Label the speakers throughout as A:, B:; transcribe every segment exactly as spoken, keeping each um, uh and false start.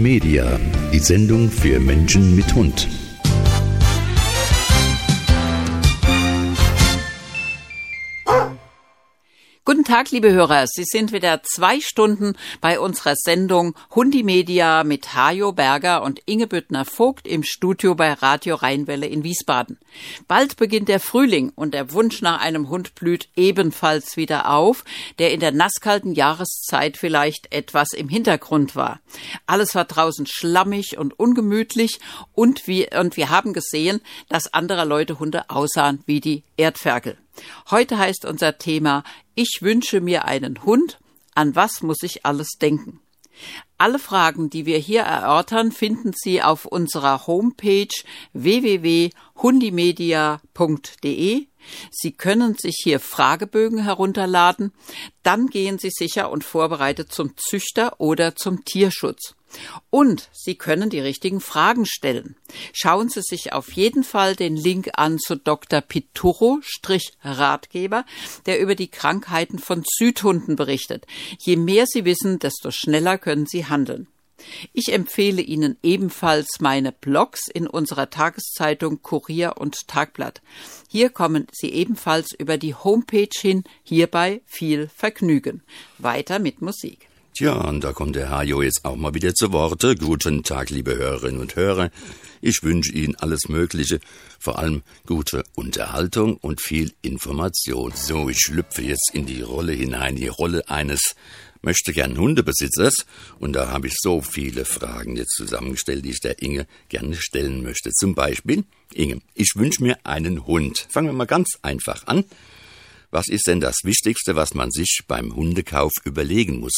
A: Hundimedia, die Sendung für Menschen mit Hund.
B: Guten Tag, liebe Hörer. Sie sind wieder zwei Stunden bei unserer Sendung Hundimedia mit Hajo Berger und Inge Büttner-Vogt im Studio bei Radio Rheinwelle in Wiesbaden. Bald beginnt der Frühling und der Wunsch nach einem Hund blüht ebenfalls wieder auf, der in der nasskalten Jahreszeit vielleicht etwas im Hintergrund war. Alles war draußen schlammig und ungemütlich und wir, und wir haben gesehen, dass andere Leute Hunde aussahen wie die Erdferkel. Heute heißt unser Thema: Ich wünsche mir einen Hund. An was muss ich alles denken? Alle Fragen, die wir hier erörtern, finden Sie auf unserer Homepage w w w punkt hundimedia punkt d e. Sie können sich hier Fragebögen herunterladen. Dann gehen Sie sicher und vorbereitet zum Züchter oder zum Tierschutz. Und Sie können die richtigen Fragen stellen. Schauen Sie sich auf jeden Fall den Link an zu Doktor Pituro-Ratgeber, der über die Krankheiten von Südhunden berichtet. Je mehr Sie wissen, desto schneller können Sie handeln. Ich empfehle Ihnen ebenfalls meine Blogs in unserer Tageszeitung Kurier und Tagblatt. Hier kommen Sie ebenfalls über die Homepage hin, hierbei viel Vergnügen. Weiter mit Musik.
C: Tja, und da kommt der Hajo jetzt auch mal wieder zu Worte. Guten Tag, liebe Hörerinnen und Hörer. Ich wünsche Ihnen alles Mögliche, vor allem gute Unterhaltung und viel Information. So, ich schlüpfe jetzt in die Rolle hinein, die Rolle eines möchte gern Hundebesitzers, und da habe ich so viele Fragen jetzt zusammengestellt, die ich der Inge gerne stellen möchte. Zum Beispiel, Inge, ich wünsche mir einen Hund. Fangen wir mal ganz einfach an. Was ist denn das Wichtigste, was man sich beim Hundekauf überlegen muss?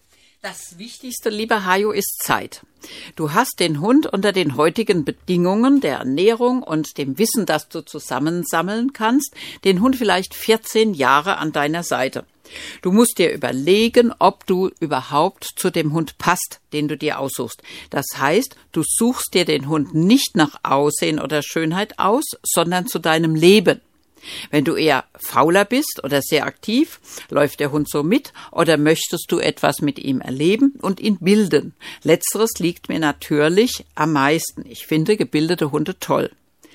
B: Das Wichtigste, lieber Hajo, ist Zeit. Du hast den Hund unter den heutigen Bedingungen der Ernährung und dem Wissen, das du zusammensammeln kannst, den Hund vielleicht vierzehn Jahre an deiner Seite. Du musst dir überlegen, ob du überhaupt zu dem Hund passt, den du dir aussuchst. Das heißt, du suchst dir den Hund nicht nach Aussehen oder Schönheit aus, sondern zu deinem Leben. Wenn du eher fauler bist oder sehr aktiv, läuft der Hund so mit, oder möchtest du etwas mit ihm erleben und ihn bilden? Letzteres liegt mir natürlich am meisten. Ich finde gebildete Hunde toll.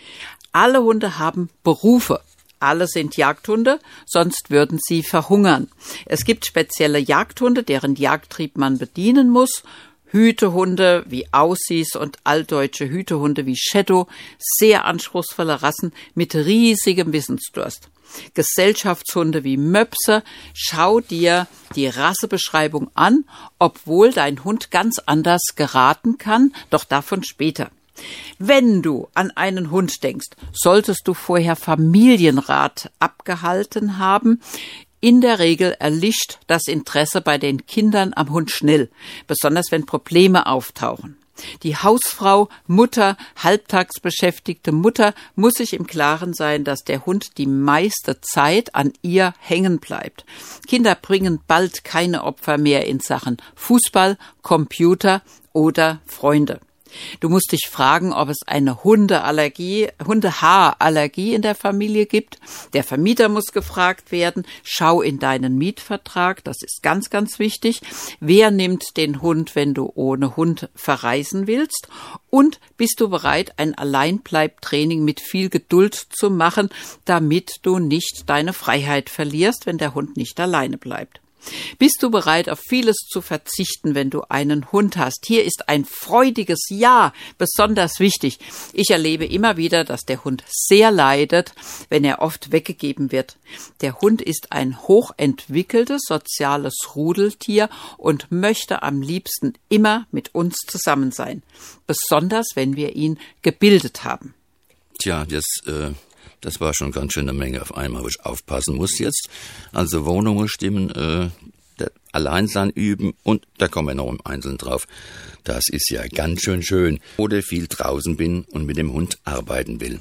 B: Alle Hunde haben Berufe. Alle sind Jagdhunde, sonst würden sie verhungern. Es gibt spezielle Jagdhunde, deren Jagdtrieb man bedienen muss. Hütehunde wie Aussies und altdeutsche Hütehunde wie Shadow, sehr anspruchsvolle Rassen mit riesigem Wissensdurst. Gesellschaftshunde wie Möpse, schau dir die Rassebeschreibung an, obwohl dein Hund ganz anders geraten kann, doch davon später. Wenn du an einen Hund denkst, solltest du vorher Familienrat abgehalten haben. In der Regel erlischt das Interesse bei den Kindern am Hund schnell, besonders wenn Probleme auftauchen. Die Hausfrau, Mutter, halbtags beschäftigte Mutter muss sich im Klaren sein, dass der Hund die meiste Zeit an ihr hängen bleibt. Kinder bringen bald keine Opfer mehr in Sachen Fußball, Computer oder Freunde. Du musst dich fragen, ob es eine Hundeallergie, Hundehaarallergie in der Familie gibt. Der Vermieter muss gefragt werden. Schau in deinen Mietvertrag, das ist ganz, ganz wichtig. Wer nimmt den Hund, wenn du ohne Hund verreisen willst? Und bist du bereit, ein Alleinbleibtraining mit viel Geduld zu machen, damit du nicht deine Freiheit verlierst, wenn der Hund nicht alleine bleibt? Bist du bereit, auf vieles zu verzichten, wenn du einen Hund hast? Hier ist ein freudiges Ja besonders wichtig. Ich erlebe immer wieder, dass der Hund sehr leidet, wenn er oft weggegeben wird. Der Hund ist ein hochentwickeltes soziales Rudeltier und möchte am liebsten immer mit uns zusammen sein. Besonders, wenn wir ihn gebildet haben.
C: Tja, das, äh, das war schon ganz schön eine Menge auf einmal, wo ich aufpassen muss jetzt. Also Wohnungen stimmen, äh, Alleinsein üben, und da kommen wir noch im Einzelnen drauf. Das ist ja ganz schön schön. Oder viel draußen bin und mit dem Hund arbeiten will.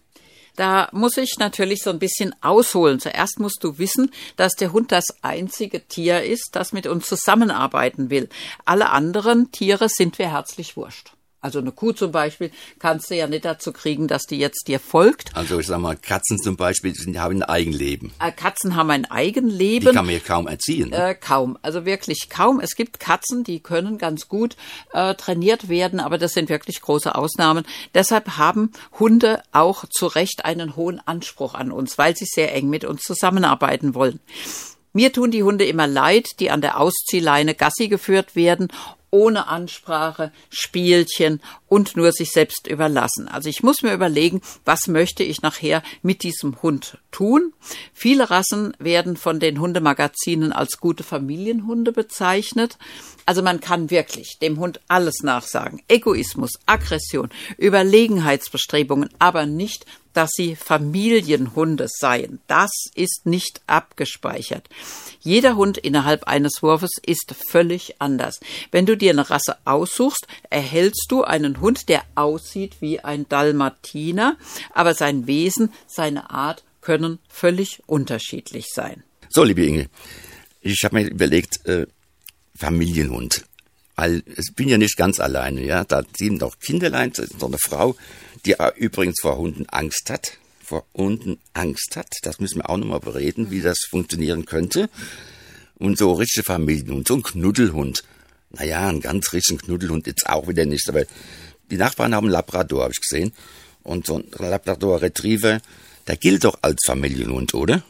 B: Da muss ich natürlich so ein bisschen ausholen. Zuerst musst du wissen, dass der Hund das einzige Tier ist, das mit uns zusammenarbeiten will. Alle anderen Tiere sind wir herzlich wurscht. Also eine Kuh zum Beispiel kannst du ja nicht dazu kriegen, dass die jetzt dir folgt.
C: Also ich sag mal, Katzen zum Beispiel sind, haben ein Eigenleben.
B: Äh, Katzen haben ein Eigenleben.
C: Die kann man ja kaum erziehen.
B: Ne? Äh, kaum, also wirklich kaum. Es gibt Katzen, die können ganz gut äh, trainiert werden, aber das sind wirklich große Ausnahmen. Deshalb haben Hunde auch zu Recht einen hohen Anspruch an uns, weil sie sehr eng mit uns zusammenarbeiten wollen. Mir tun die Hunde immer leid, die an der Ausziehleine Gassi geführt werden, ohne Ansprache, Spielchen und nur sich selbst überlassen. Also ich muss mir überlegen, was möchte ich nachher mit diesem Hund tun? Viele Rassen werden von den Hundemagazinen als gute Familienhunde bezeichnet. Also man kann wirklich dem Hund alles nachsagen. Egoismus, Aggression, Überlegenheitsbestrebungen, aber nicht, dass sie Familienhunde seien. Das ist nicht abgespeichert. Jeder Hund innerhalb eines Wurfes ist völlig anders. Wenn du dir eine Rasse aussuchst, erhältst du einen Hund, der aussieht wie ein Dalmatiner, aber sein Wesen, seine Art können völlig unterschiedlich sein.
C: So, liebe Inge, ich habe mir überlegt, äh, Familienhund. Weil ich bin ja nicht ganz alleine, ja. Da sind auch Kinderlein, das ist noch eine Frau, die übrigens vor Hunden Angst hat. Vor Hunden Angst hat. Das müssen wir auch nochmal bereden, wie das funktionieren könnte. Und so richtige Familienhund, so ein Knuddelhund. Naja, einen ganz richtigen Knuddelhund jetzt auch wieder nicht. Aber die Nachbarn haben einen Labrador, habe ich gesehen. Und so ein Labrador Retriever, der gilt doch als Familienhund, oder?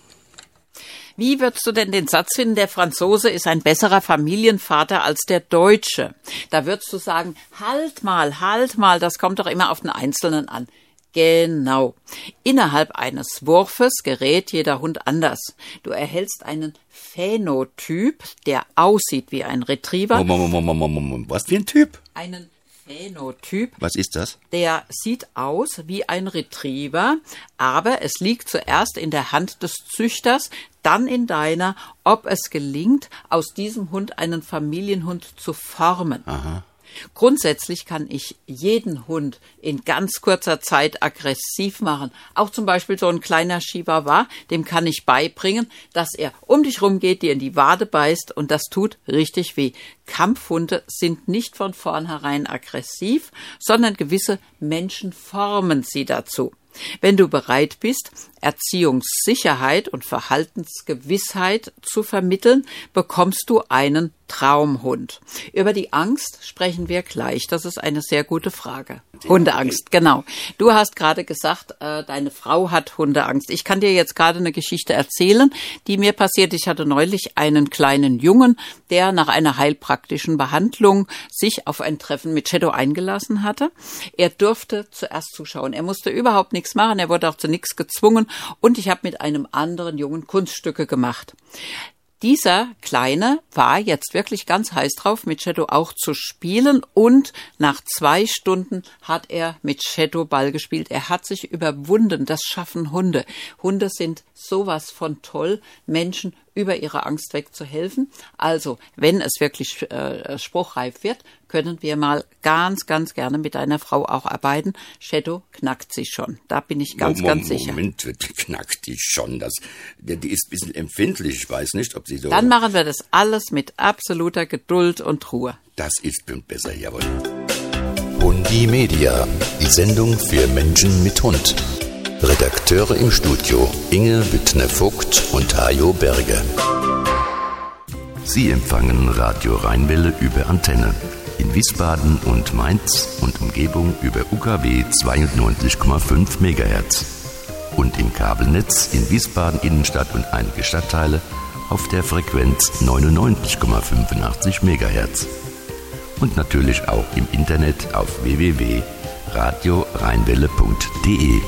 B: Wie würdest du denn den Satz finden, der Franzose ist ein besserer Familienvater als der Deutsche? Da würdest du sagen, halt mal, halt mal, das kommt doch immer auf den Einzelnen an. Genau. Innerhalb eines Wurfes gerät jeder Hund anders. Du erhältst einen Phänotyp, der aussieht wie ein Retriever.
C: Moment, Moment, Moment, Moment. Was für ein Typ?
B: Einen Phänotyp.
C: Was ist das?
B: Der sieht aus wie ein Retriever, aber es liegt zuerst in der Hand des Züchters, dann in deiner, ob es gelingt, aus diesem Hund einen Familienhund zu formen.
C: Aha.
B: Grundsätzlich kann ich jeden Hund in ganz kurzer Zeit aggressiv machen. Auch zum Beispiel so ein kleiner Chihuahua, dem kann ich beibringen, dass er um dich rumgeht, dir in die Wade beißt und das tut richtig weh. Kampfhunde sind nicht von vornherein aggressiv, sondern gewisse Menschen formen sie dazu. Wenn du bereit bist, Erziehungssicherheit und Verhaltensgewissheit zu vermitteln, bekommst du einen Traumhund. Über die Angst sprechen wir gleich. Das ist eine sehr gute Frage. Hundeangst, genau. Du hast gerade gesagt, äh, deine Frau hat Hundeangst. Ich kann dir jetzt gerade eine Geschichte erzählen, die mir passiert. Ich hatte neulich einen kleinen Jungen, der nach einer heilpraktischen Behandlung sich auf ein Treffen mit Shadow eingelassen hatte. Er durfte zuerst zuschauen. Er musste überhaupt nichts machen. Er wurde auch zu nichts gezwungen. Und ich habe mit einem anderen Jungen Kunststücke gemacht. Dieser Kleine war jetzt wirklich ganz heiß drauf, mit Shadow auch zu spielen und nach zwei Stunden hat er mit Shadow Ball gespielt. Er hat sich überwunden. Das schaffen Hunde. Hunde sind sowas von toll, Menschen über ihre Angst wegzuhelfen. Also, wenn es wirklich äh, spruchreif wird, können wir mal ganz, ganz gerne mit deiner Frau auch arbeiten. Shadow knackt sie schon. Da bin ich ganz,
C: Moment,
B: ganz sicher.
C: Moment, die knackt die schon. Das, die, die ist ein bisschen empfindlich. Ich weiß nicht, ob sie so...
B: Dann machen wir das alles mit absoluter Geduld und Ruhe.
C: Das ist besser, jawohl.
A: Hundi Media, die Sendung für Menschen mit Hund. Redakteure im Studio Inge Büttner-Vogt und Hajo Berge.
C: Sie empfangen Radio Rheinwelle über Antenne. In Wiesbaden und Mainz und Umgebung über U K W zweiundneunzig Komma fünf Megahertz. Und im Kabelnetz in Wiesbaden Innenstadt und einige Stadtteile auf der Frequenz neunundneunzig Komma fünfundachtzig Megahertz. Und natürlich auch im Internet auf w w w punkt radio rheinwelle punkt d e.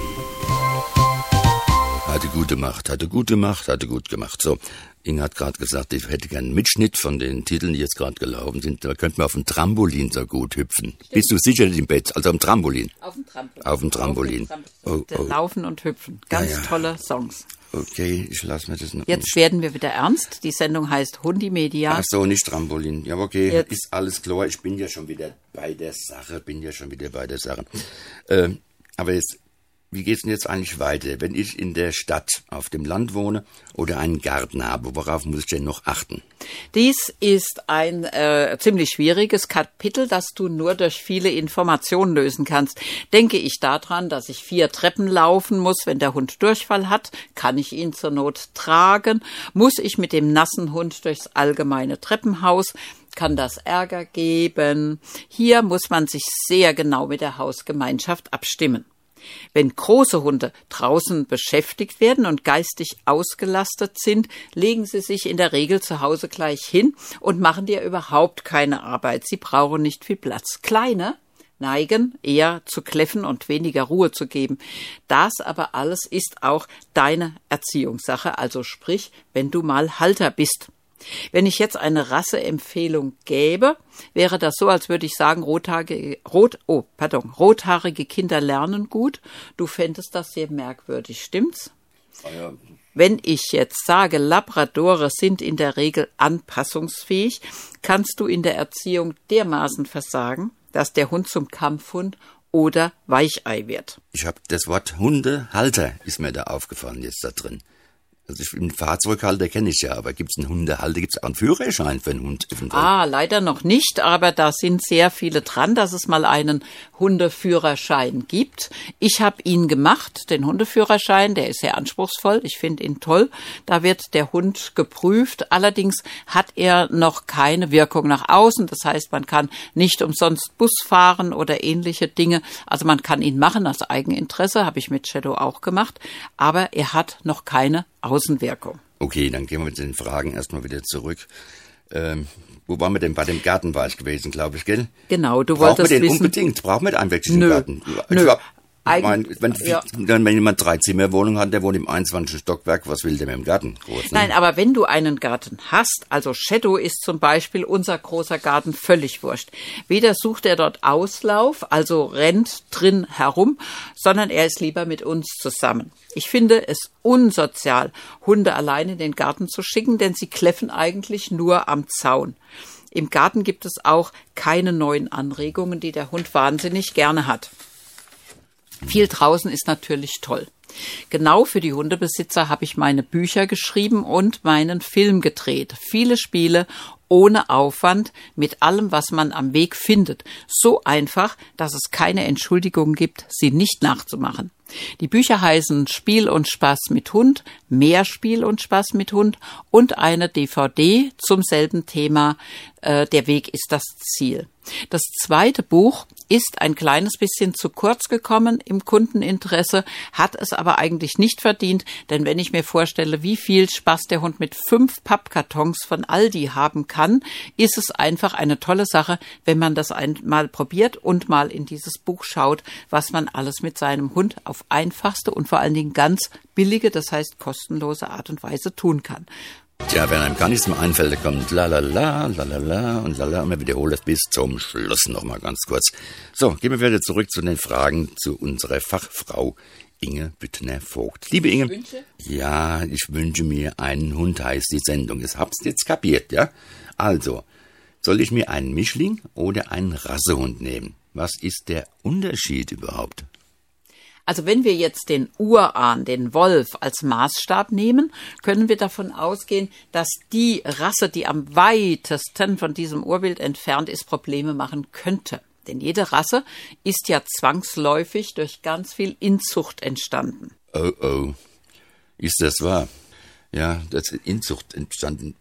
C: Hatte gute Macht, hatte gute Macht, hatte gut gemacht. So, Inge hat gerade gesagt, ich hätte gern einen Mitschnitt von den Titeln, die jetzt gerade gelaufen sind. Da könnten wir auf dem Trampolin so gut hüpfen. Stimmt. Bist du sicher im Bett? Also am Trampolin?
B: Auf dem Trampolin.
C: Auf dem Trampolin.
B: Auf dem Trampolin. Oh, oh. Laufen und hüpfen. Ganz ja, ja. tolle Songs.
C: Okay, ich lasse mir das noch.
B: Jetzt nicht. Werden wir wieder ernst. Die Sendung heißt Hundi Media.
C: Ach so, nicht Trampolin. Ja, okay,
B: jetzt.
C: Ist alles klar. Ich bin ja schon wieder bei der Sache, bin ja schon wieder bei der Sache. Ähm, aber jetzt wie geht's denn jetzt eigentlich weiter? Wenn ich in der Stadt auf dem Land wohne oder einen Garten habe, worauf muss ich denn noch achten?
B: Dies ist ein äh, ziemlich schwieriges Kapitel, das du nur durch viele Informationen lösen kannst. Denke ich daran, dass ich vier Treppen laufen muss, wenn der Hund Durchfall hat, kann ich ihn zur Not tragen. Muss ich mit dem nassen Hund durchs allgemeine Treppenhaus, kann das Ärger geben. Hier muss man sich sehr genau mit der Hausgemeinschaft abstimmen. Wenn große Hunde draußen beschäftigt werden und geistig ausgelastet sind, legen sie sich in der Regel zu Hause gleich hin und machen dir überhaupt keine Arbeit. Sie brauchen nicht viel Platz. Kleine neigen eher zu kläffen und weniger Ruhe zu geben. Das aber alles ist auch deine Erziehungssache, also sprich, wenn du mal Halter bist. Wenn ich jetzt eine Rasseempfehlung gäbe, wäre das so, als würde ich sagen, rothaarige, rot, oh, pardon, rothaarige Kinder lernen gut. Du fändest das sehr merkwürdig, stimmt's?
C: Ah ja.
B: Wenn ich jetzt sage, Labradore sind in der Regel anpassungsfähig, kannst du in der Erziehung dermaßen versagen, dass der Hund zum Kampfhund oder Weichei wird.
C: Ich habe das Wort Hundehalter, ist mir da aufgefallen jetzt da drin. Also ich, einen Fahrzeughalter kenne ich ja, aber gibt es einen Hundehalter, gibt es auch einen Führerschein für einen Hund eventuell?
B: Ah, leider noch nicht, aber da sind sehr viele dran, dass es mal einen Hundeführerschein gibt. Ich habe ihn gemacht, den Hundeführerschein, der ist sehr anspruchsvoll, ich finde ihn toll. Da wird der Hund geprüft, allerdings hat er noch keine Wirkung nach außen, das heißt, man kann nicht umsonst Bus fahren oder ähnliche Dinge. Also man kann ihn machen aus Eigeninteresse, habe ich mit Shadow auch gemacht, aber er hat noch keine Außenwirkung.
C: Okay, dann gehen wir mit den Fragen erstmal wieder zurück. Ähm, wo waren wir denn? Bei dem Garten war ich gewesen, glaube ich, gell?
B: Genau, du
C: Braucht
B: wolltest
C: man den
B: wissen...
C: unbedingt? Braucht man einen wirklich
B: Nö,
C: im Garten?
B: nö.
C: Ich glaub,
B: Eig-
C: mein, wenn,
B: ja.
C: wenn jemand drei Zimmerwohnungen hat, der wohnt im einundzwanzigsten Stockwerk, was will der mit dem Garten? Groß, ne?
B: Nein, aber wenn du einen Garten hast, also Shadow ist zum Beispiel unser großer Garten völlig wurscht. Weder sucht er dort Auslauf, also rennt drin herum, sondern er ist lieber mit uns zusammen. Ich finde es unsozial, Hunde allein in den Garten zu schicken, denn sie kläffen eigentlich nur am Zaun. Im Garten gibt es auch keine neuen Anregungen, die der Hund wahnsinnig gerne hat. Viel draußen ist natürlich toll. Genau für die Hundebesitzer habe ich meine Bücher geschrieben und meinen Film gedreht. Viele Spiele ohne Aufwand, mit allem, was man am Weg findet. So einfach, dass es keine Entschuldigung gibt, sie nicht nachzumachen. Die Bücher heißen Spiel und Spaß mit Hund, Mehr Spiel und Spaß mit Hund und eine D V D zum selben Thema, äh, Der Weg ist das Ziel. Das zweite Buch ist ein kleines bisschen zu kurz gekommen im Kundeninteresse, hat es aber eigentlich nicht verdient, denn wenn ich mir vorstelle, wie viel Spaß der Hund mit fünf Pappkartons von Aldi haben kann, ist es einfach eine tolle Sache, wenn man das einmal probiert und mal in dieses Buch schaut, was man alles mit seinem Hund auf einfachste und vor allen Dingen ganz billige, das heißt kostenlose Art und Weise tun kann.
C: Tja, wenn einem gar nichts mehr einfällt, da kommt la la la, la la la und la la und wir wiederholen das bis zum Schluss nochmal ganz kurz. So, gehen wir wieder zurück zu den Fragen zu unserer Fachfrau Inge Büttner-Vogt. Liebe Inge,
B: Wünsche?
C: Ja, ich wünsche mir einen Hund, heißt die Sendung. Das hab's jetzt kapiert, ja? Also, soll ich mir einen Mischling oder einen Rassehund nehmen? Was ist der Unterschied überhaupt?
B: Also wenn wir jetzt den Urahn, den Wolf, als Maßstab nehmen, können wir davon ausgehen, dass die Rasse, die am weitesten von diesem Urbild entfernt ist, Probleme machen könnte. Denn jede Rasse ist ja zwangsläufig durch ganz viel Inzucht entstanden.
C: Oh, oh. Ist das wahr? Ja, das ist Inzucht entstanden.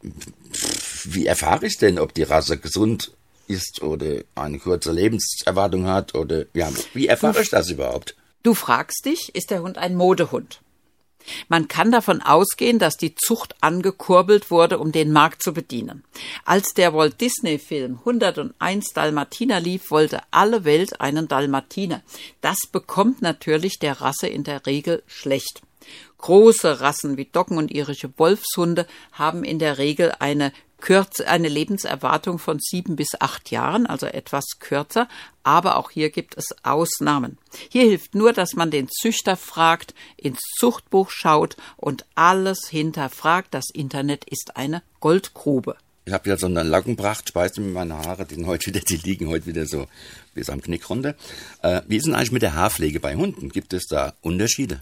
C: Wie erfahre ich denn, ob die Rasse gesund ist oder eine kurze Lebenserwartung hat? Oder ja, wie erfahre ich das überhaupt?
B: Du fragst dich, ist der Hund ein Modehund? Man kann davon ausgehen, dass die Zucht angekurbelt wurde, um den Markt zu bedienen. Als der Walt-Disney-Film hunderteins Dalmatiner lief, wollte alle Welt einen Dalmatiner. Das bekommt natürlich der Rasse in der Regel schlecht. Große Rassen wie Doggen und irische Wolfshunde haben in der Regel eine Kürze, eine Lebenserwartung von sieben bis acht Jahren, also etwas kürzer, aber auch hier gibt es Ausnahmen. Hier hilft nur, dass man den Züchter fragt, ins Zuchtbuch schaut und alles hinterfragt. Das Internet ist eine Goldgrube.
C: Ich habe ja so einen Lacken gebracht, speiste mir meine Haare, die, heute wieder, die liegen heute wieder so bis am Knick runter. Äh, wie ist denn eigentlich mit der Haarpflege bei Hunden? Gibt es da Unterschiede?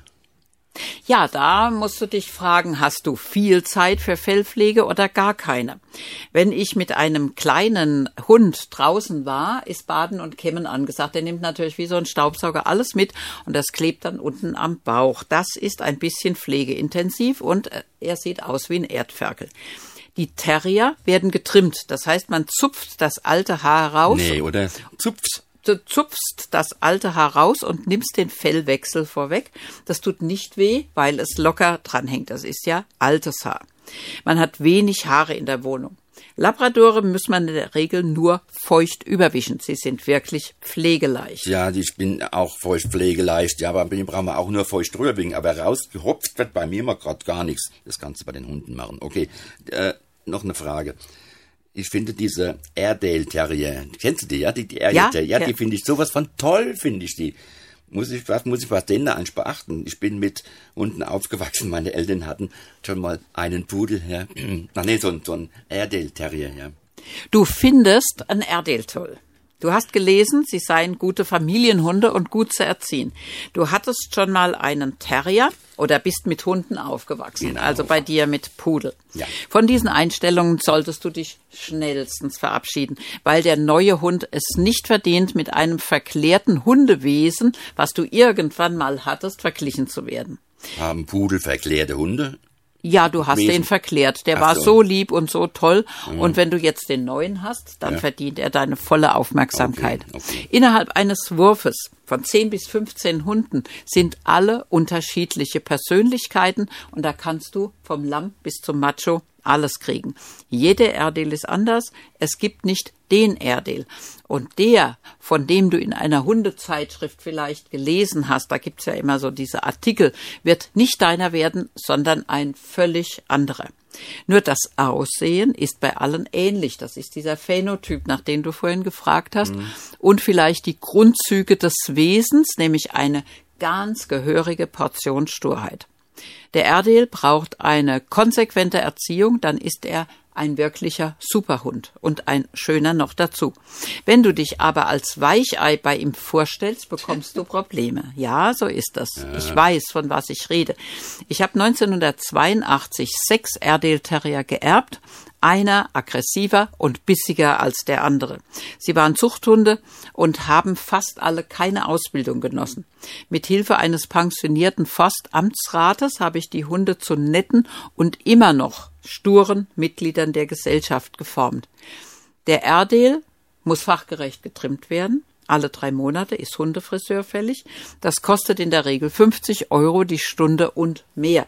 B: Ja, da musst du dich fragen, hast du viel Zeit für Fellpflege oder gar keine? Wenn ich mit einem kleinen Hund draußen war, ist Baden und Kämmen angesagt. Der nimmt natürlich wie so ein Staubsauger alles mit und das klebt dann unten am Bauch. Das ist ein bisschen pflegeintensiv und er sieht aus wie ein Erdferkel. Die Terrier werden getrimmt, das heißt, man zupft das alte Haar raus.
C: Nee, oder zupft.
B: Du zupfst das alte Haar raus und nimmst den Fellwechsel vorweg. Das tut nicht weh, weil es locker dranhängt. Das ist ja altes Haar. Man hat wenig Haare in der Wohnung. Labradore muss man in der Regel nur feucht überwischen. Sie sind wirklich pflegeleicht.
C: Ja, ich bin auch feucht pflegeleicht. Ja, aber bei mir brauchen wir auch nur feucht drüber wegen. Aber rausgehopft wird bei mir mal gerade gar nichts. Das kannst du bei den Hunden machen. Okay, äh, noch eine Frage. Ich finde diese Airedale Terrier, kennst du die, ja? Die, die Airedale Terrier, ja, ja, die finde ich sowas von toll, finde ich die. Muss ich, was muss ich was denen da eigentlich beachten? Ich bin mit Hunden aufgewachsen, meine Eltern hatten schon mal einen Pudel, ja. Ach nee, so, so ein Airedale Terrier, ja.
B: Du findest ein Airedale toll. Du hast gelesen, sie seien gute Familienhunde und gut zu erziehen. Du hattest schon mal einen Terrier oder bist mit Hunden aufgewachsen, genau. Also bei dir mit Pudel. Ja. Von diesen Einstellungen solltest du dich schnellstens verabschieden, weil der neue Hund es nicht verdient, mit einem verklärten Hundewesen, was du irgendwann mal hattest, verglichen zu werden.
C: Haben Pudel verklärte Hunde?
B: Ja, du hast Wesen. den verklärt. Der Ach war so. so lieb und so toll. Mhm. Und wenn du jetzt den neuen hast, dann ja. verdient er deine volle Aufmerksamkeit. Okay. Okay. Innerhalb eines Wurfes von zehn bis fünfzehn Hunden sind alle unterschiedliche Persönlichkeiten. Und da kannst du vom Lamm bis zum Macho alles kriegen. Jede Airedale ist anders. Es gibt nicht den Airedale. Und der, von dem du in einer Hundezeitschrift vielleicht gelesen hast, da gibt's ja immer so diese Artikel, wird nicht deiner werden, sondern ein völlig anderer. Nur das Aussehen ist bei allen ähnlich. Das ist dieser Phänotyp, nach dem du vorhin gefragt hast. Mhm. Und vielleicht die Grundzüge des Wesens, nämlich eine ganz gehörige Portion Sturheit. Der Airedale braucht eine konsequente Erziehung, dann ist er ein wirklicher Superhund und ein schöner noch dazu. Wenn du dich aber als Weichei bei ihm vorstellst, bekommst du Probleme. Ja, so ist das. Ja. Ich weiß, von was ich rede. Ich habe neunzehnhundertzweiundachtzig sechs Airedale Terrier geerbt. Einer aggressiver und bissiger als der andere. Sie waren Zuchthunde und haben fast alle keine Ausbildung genossen. Mit Hilfe eines pensionierten Forstamtsrates habe ich die Hunde zu netten und immer noch sturen Mitgliedern der Gesellschaft geformt. Der Airedale muss fachgerecht getrimmt werden. Alle drei Monate ist Hundefriseur fällig. Das kostet in der Regel fünfzig Euro die Stunde und mehr.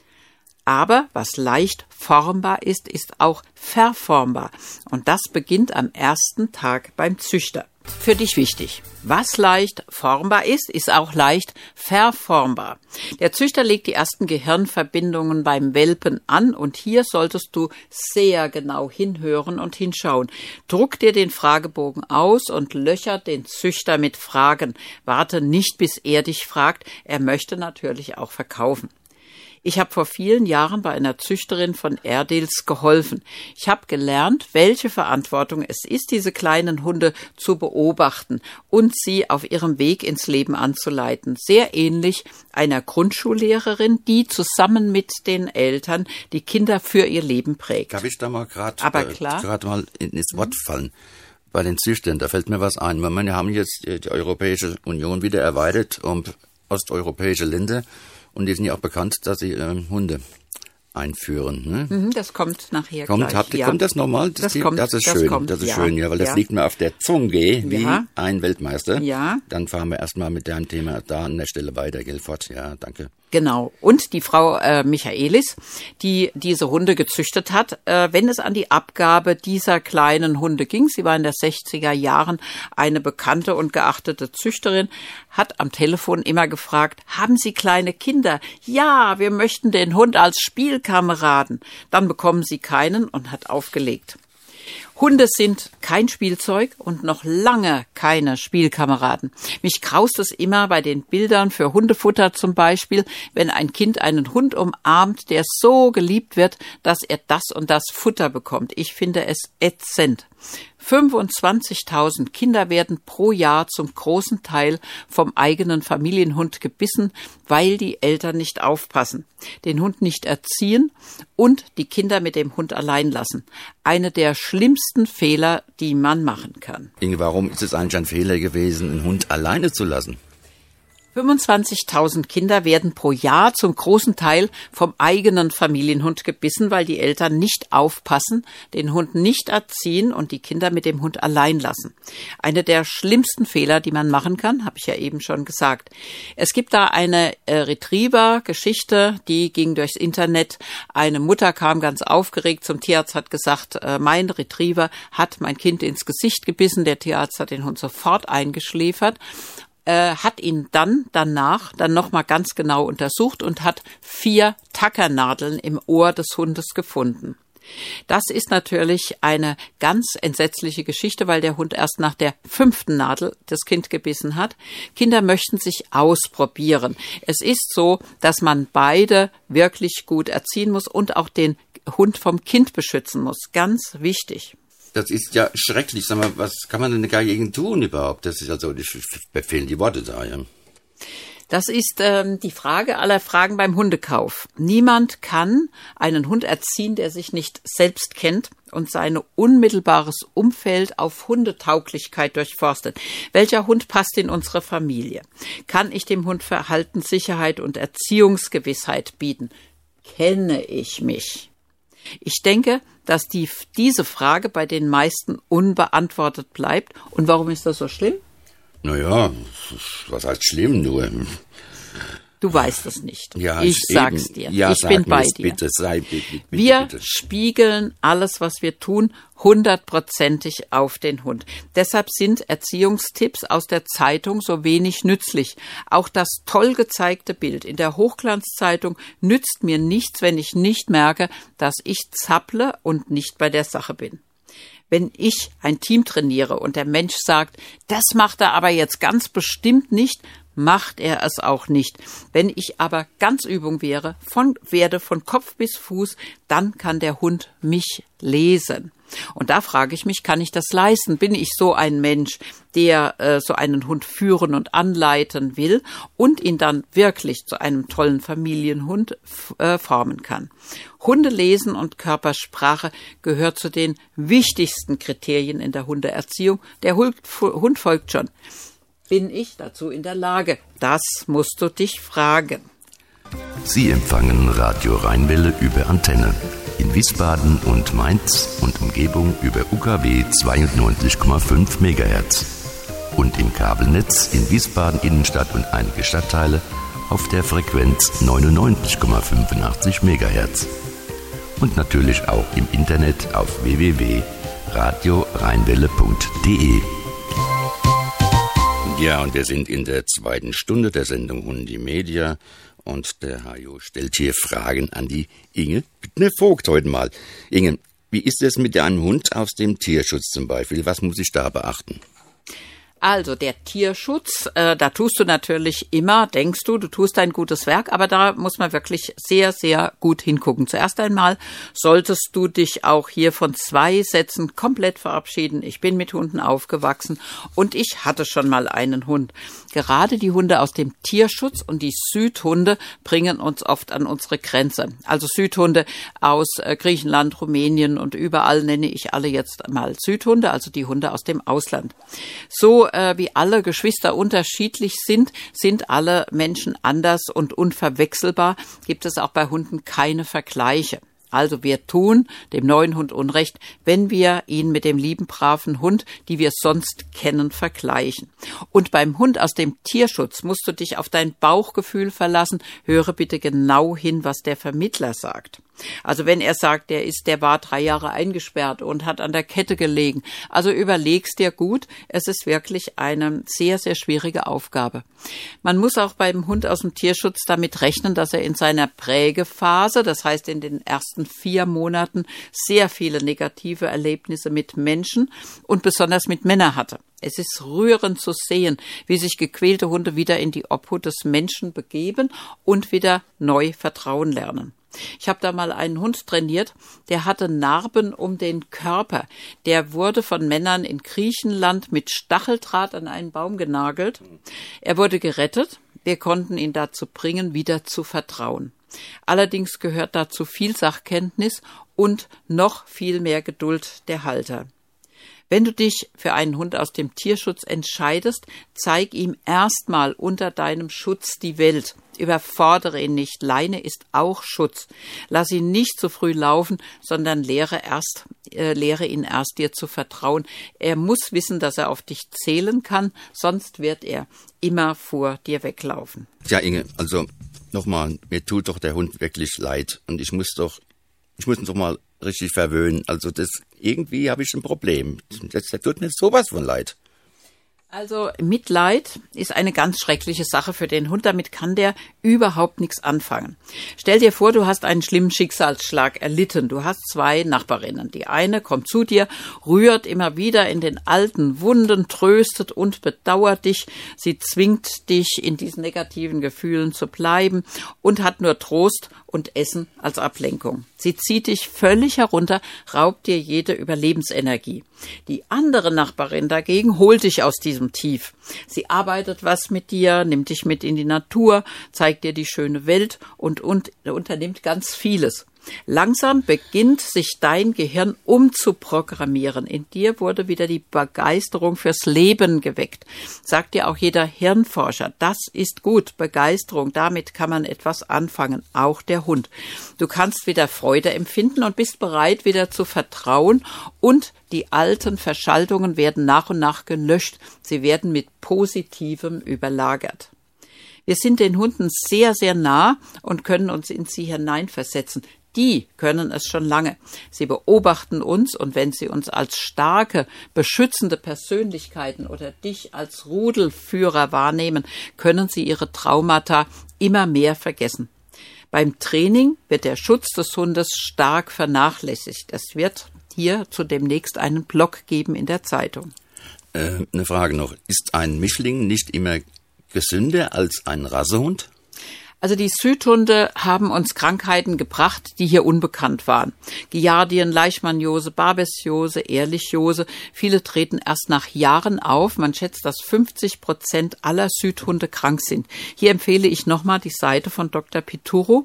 B: Aber was leicht formbar ist, ist auch verformbar. Und das beginnt am ersten Tag beim Züchter. Für dich wichtig. Was leicht formbar ist, ist auch leicht verformbar. Der Züchter legt die ersten Gehirnverbindungen beim Welpen an und hier solltest du sehr genau hinhören und hinschauen. Druck dir den Fragebogen aus und löcher den Züchter mit Fragen. Warte nicht, bis er dich fragt. Er möchte natürlich auch verkaufen. Ich habe vor vielen Jahren bei einer Züchterin von Airedales geholfen. Ich habe gelernt, welche Verantwortung es ist, diese kleinen Hunde zu beobachten und sie auf ihrem Weg ins Leben anzuleiten. Sehr ähnlich einer Grundschullehrerin, die zusammen mit den Eltern die Kinder für ihr Leben prägt.
C: Darf ich da mal gerade äh, mal ins Wort fallen? Bei den Züchtern, da fällt mir was ein. Wir haben jetzt die Europäische Union wieder erweitert um osteuropäische Länder. Und die sind ja auch bekannt, dass sie äh, Hunde einführen. Ne?
B: Das kommt nachher
C: kommt,
B: gleich.
C: Habt,
B: ja.
C: Kommt das nochmal? Das,
B: das, kommt,
C: das ist
B: das
C: schön,
B: kommt,
C: das ist
B: ja.
C: schön, ja, weil das
B: ja.
C: liegt mir auf der Zunge wie
B: ja.
C: ein Weltmeister.
B: Ja.
C: Dann fahren wir erstmal mit deinem Thema da an der Stelle weiter, gell, fort. Ja, danke.
B: Genau. Und die Frau äh, Michaelis, die diese Hunde gezüchtet hat, äh, wenn es an die Abgabe dieser kleinen Hunde ging, sie war in der sechziger Jahren eine bekannte und geachtete Züchterin, hat am Telefon immer gefragt, haben Sie kleine Kinder? Ja, wir möchten den Hund als Spielkameraden. Dann bekommen sie keinen und hat aufgelegt. Hunde sind kein Spielzeug und noch lange keine Spielkameraden. Mich graust es immer bei den Bildern für Hundefutter zum Beispiel, wenn ein Kind einen Hund umarmt, der so geliebt wird, dass er das und das Futter bekommt. Ich finde es ätzend. fünfundzwanzigtausend Kinder werden pro Jahr zum großen Teil vom eigenen Familienhund gebissen, weil die Eltern nicht aufpassen, den Hund nicht erziehen und die Kinder mit dem Hund allein lassen. Eine der schlimmsten Fehler, die man machen kann.
C: Inge, warum ist es eigentlich ein Fehler gewesen, einen Hund alleine zu lassen?
B: fünfundzwanzigtausend Kinder werden pro Jahr zum großen Teil vom eigenen Familienhund gebissen, weil die Eltern nicht aufpassen, den Hund nicht erziehen und die Kinder mit dem Hund allein lassen. Eine der schlimmsten Fehler, die man machen kann, habe ich ja eben schon gesagt. Es gibt da eine äh, Retriever-Geschichte, die ging durchs Internet. Eine Mutter kam ganz aufgeregt zum Tierarzt, hat gesagt, äh, mein Retriever hat mein Kind ins Gesicht gebissen. Der Tierarzt hat den Hund sofort eingeschläfert. Hat ihn dann danach dann nochmal ganz genau untersucht und hat vier Tackernadeln im Ohr des Hundes gefunden. Das ist natürlich eine ganz entsetzliche Geschichte, weil der Hund erst nach der fünften Nadel das Kind gebissen hat. Kinder möchten sich ausprobieren. Es ist so, dass man beide wirklich gut erziehen muss und auch den Hund vom Kind beschützen muss. Ganz wichtig.
C: Das ist ja schrecklich. Sag mal, was kann man denn dagegen tun überhaupt? Das ist also, mir fehlen die Worte da, ja.
B: Das ist ähm, die Frage aller Fragen beim Hundekauf. Niemand kann einen Hund erziehen, der sich nicht selbst kennt und sein unmittelbares Umfeld auf Hundetauglichkeit durchforstet. Welcher Hund passt in unsere Familie? Kann ich dem Hund Verhaltenssicherheit und Erziehungsgewissheit bieten? Kenne ich mich? Ich denke, dass die, diese Frage bei den meisten unbeantwortet bleibt. Und warum ist das so schlimm?
C: Naja, was heißt schlimm nur?
B: Du weißt es nicht.
C: Ja,
B: ich sag's
C: eben.
B: dir.
C: Ja,
B: ich
C: sag
B: bin
C: mir
B: bei
C: es
B: dir.
C: Bitte, sei bitte, bitte,
B: Wir
C: bitte.
B: spiegeln alles, was wir tun, hundertprozentig auf den Hund. Deshalb sind Erziehungstipps aus der Zeitung so wenig nützlich. Auch das toll gezeigte Bild in der Hochglanzzeitung nützt mir nichts, wenn ich nicht merke, dass ich zapple und nicht bei der Sache bin. Wenn ich ein Team trainiere und der Mensch sagt, das macht er aber jetzt ganz bestimmt nicht, macht er es auch nicht. Wenn ich aber ganz Übung wäre, von, werde von Kopf bis Fuß, dann kann der Hund mich lesen. Und da frage ich mich, kann ich das leisten? Bin ich so ein Mensch, der äh, so einen Hund führen und anleiten will und ihn dann wirklich zu einem tollen Familienhund f- äh, formen kann? Hundelesen und Körpersprache gehört zu den wichtigsten Kriterien in der Hundeerziehung. Der Hund, Hund folgt schon. Bin ich dazu in der Lage? Das musst du dich fragen.
A: Sie empfangen Radio Rheinwelle über Antenne. In Wiesbaden und Mainz und Umgebung über U K W zweiundneunzig Komma fünf Megahertz. Und im Kabelnetz in Wiesbaden Innenstadt und einige Stadtteile auf der Frequenz neunundneunzig Komma fünfundachtzig Megahertz. Und natürlich auch im Internet auf w w w punkt radio rheinwelle punkt d e.
C: Ja, und wir sind in der zweiten Stunde der Sendung Hundimedia. Und der Hajo stellt hier Fragen an die Inge Bittner-Vogt heute mal. Inge, wie ist es mit einem Hund aus dem Tierschutz zum Beispiel? Was muss ich da beachten?
B: Also der Tierschutz, äh, da tust du natürlich immer, denkst du, du tust ein gutes Werk, aber da muss man wirklich sehr, sehr gut hingucken. Zuerst einmal solltest du dich auch hier von zwei Sätzen komplett verabschieden. Ich bin mit Hunden aufgewachsen und ich hatte schon mal einen Hund. Gerade die Hunde aus dem Tierschutz und die Südhunde bringen uns oft an unsere Grenze. Also Südhunde aus äh, Griechenland, Rumänien und überall nenne ich alle jetzt mal Südhunde, also die Hunde aus dem Ausland. So äh, wie alle Geschwister unterschiedlich sind, sind alle Menschen anders und unverwechselbar, gibt es auch bei Hunden keine Vergleiche. Also wir tun dem neuen Hund Unrecht, wenn wir ihn mit dem lieben, braven Hund, die wir sonst kennen, vergleichen. Und beim Hund aus dem Tierschutz musst du dich auf dein Bauchgefühl verlassen. Höre bitte genau hin, was der Vermittler sagt. Also wenn er sagt, der ist, der war drei Jahre eingesperrt und hat an der Kette gelegen. Also überlegst dir gut, es ist wirklich eine sehr, sehr schwierige Aufgabe. Man muss auch beim Hund aus dem Tierschutz damit rechnen, dass er in seiner Prägephase, das heißt in den ersten letzten vier Monaten sehr viele negative Erlebnisse mit Menschen und besonders mit Männern hatte. Es ist rührend zu sehen, wie sich gequälte Hunde wieder in die Obhut des Menschen begeben und wieder neu vertrauen lernen. Ich habe da mal einen Hund trainiert, der hatte Narben um den Körper. Der wurde von Männern in Griechenland mit Stacheldraht an einen Baum genagelt. Er wurde gerettet. Wir konnten ihn dazu bringen, wieder zu vertrauen. Allerdings gehört dazu viel Sachkenntnis und noch viel mehr Geduld der Halter. Wenn du dich für einen Hund aus dem Tierschutz entscheidest, zeig ihm erstmal unter deinem Schutz die Welt. Überfordere ihn nicht. Leine ist auch Schutz. Lass ihn nicht zu früh laufen, sondern lehre erst, äh, lehre ihn erst, dir zu vertrauen. Er muss wissen, dass er auf dich zählen kann, sonst wird er immer vor dir weglaufen.
C: Ja, Inge, also nochmal, mir tut doch der Hund wirklich leid und ich muss doch, ich muss ihn doch mal richtig verwöhnen. Also das, irgendwie habe ich ein Problem. Das, das tut mir sowas von leid.
B: Also Mitleid ist eine ganz schreckliche Sache für den Hund. Damit kann der überhaupt nichts anfangen. Stell dir vor, du hast einen schlimmen Schicksalsschlag erlitten. Du hast zwei Nachbarinnen. Die eine kommt zu dir, rührt immer wieder in den alten Wunden, tröstet und bedauert dich. Sie zwingt dich, in diesen negativen Gefühlen zu bleiben und hat nur Trost und Essen als Ablenkung. Sie zieht dich völlig herunter, raubt dir jede Überlebensenergie. Die andere Nachbarin dagegen holt dich aus diesem Tief. Sie arbeitet was mit dir, nimmt dich mit in die Natur, zeigt dir die schöne Welt und, und unternimmt ganz vieles. Langsam beginnt sich dein Gehirn umzuprogrammieren. In dir wurde wieder die Begeisterung fürs Leben geweckt. Sagt dir auch jeder Hirnforscher, das ist gut, Begeisterung, damit kann man etwas anfangen, auch der Hund. Du kannst wieder Freude empfinden und bist bereit, wieder zu vertrauen und die alten Verschaltungen werden nach und nach gelöscht. Sie werden mit Positivem überlagert. Wir sind den Hunden sehr, sehr nah und können uns in sie hineinversetzen. Die können es schon lange. Sie beobachten uns und wenn sie uns als starke, beschützende Persönlichkeiten oder dich als Rudelführer wahrnehmen, können sie ihre Traumata immer mehr vergessen. Beim Training wird der Schutz des Hundes stark vernachlässigt. Es wird hier zu demnächst einen Blog geben in der Zeitung.
C: Äh, eine Frage noch. Ist ein Mischling nicht immer gesünder als ein Rassehund?
B: Also die Südhunde haben uns Krankheiten gebracht, die hier unbekannt waren. Giardien, Leishmaniose, Babesiose, Ehrlichiose. Viele treten erst nach Jahren auf. Man schätzt, dass fünfzig Prozent aller Südhunde krank sind. Hier empfehle ich nochmal die Seite von Doktor Pituro,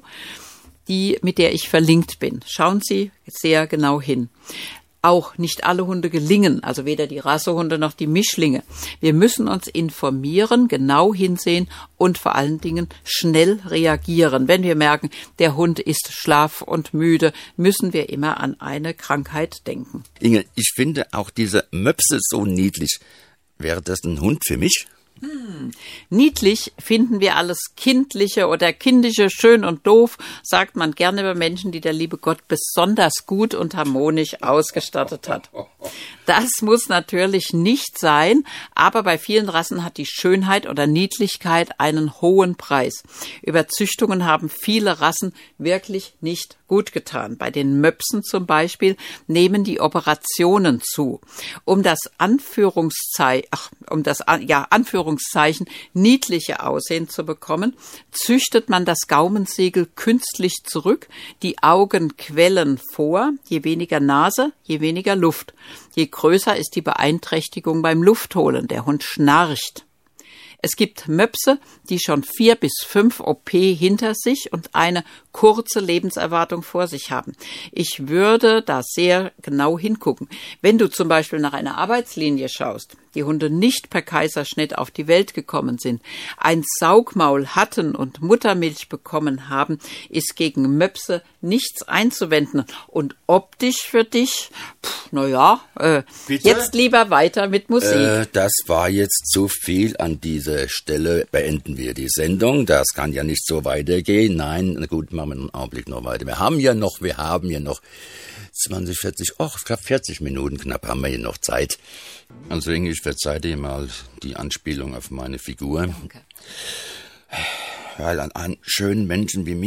B: die, mit der ich verlinkt bin. Schauen Sie sehr genau hin. Auch nicht alle Hunde gelingen, also weder die Rassehunde noch die Mischlinge. Wir müssen uns informieren, genau hinsehen und vor allen Dingen schnell reagieren. Wenn wir merken, der Hund ist schlaff und müde, müssen wir immer an eine Krankheit denken.
C: Inge, ich finde auch diese Möpse so niedlich. Wäre das ein Hund für mich?
B: Hm. Niedlich finden wir alles Kindliche oder Kindische, schön und doof, sagt man gerne über Menschen, die der liebe Gott besonders gut und harmonisch ausgestattet hat. Das muss natürlich nicht sein, aber bei vielen Rassen hat die Schönheit oder Niedlichkeit einen hohen Preis. Überzüchtungen haben viele Rassen wirklich nicht gut getan. Bei den Möpsen zum Beispiel nehmen die Operationen zu. Um das Anführungszeichen, ach, um das ja, Anführungszeichen niedliche Aussehen zu bekommen, züchtet man das Gaumensegel künstlich zurück. Die Augen quellen vor. Je weniger Nase, je weniger Luft. Je größer ist die Beeinträchtigung beim Luftholen. Der Hund schnarcht. Es gibt Möpse, die schon vier bis fünf O P hinter sich und eine kurze Lebenserwartung vor sich haben. Ich würde da sehr genau hingucken. Wenn du zum Beispiel nach einer Arbeitslinie schaust, die Hunde nicht per Kaiserschnitt auf die Welt gekommen sind, ein Saugmaul hatten und Muttermilch bekommen haben, ist gegen Möpse nichts einzuwenden. Und optisch für dich, pff, naja, äh, jetzt lieber weiter mit Musik.
C: Äh, das war jetzt zu viel an dieser Stelle. Beenden wir die Sendung. Das kann ja nicht so weitergehen. Nein, na gut, machen wir einen Augenblick noch weiter. Wir haben ja noch, wir haben ja noch zwanzig, vierzig, oh, ich glaube vierzig Minuten knapp haben wir hier noch Zeit. Also ich verzeihe dir mal die Anspielung auf meine Figur.
B: Danke.
C: Weil an einen schönen Menschen wie mir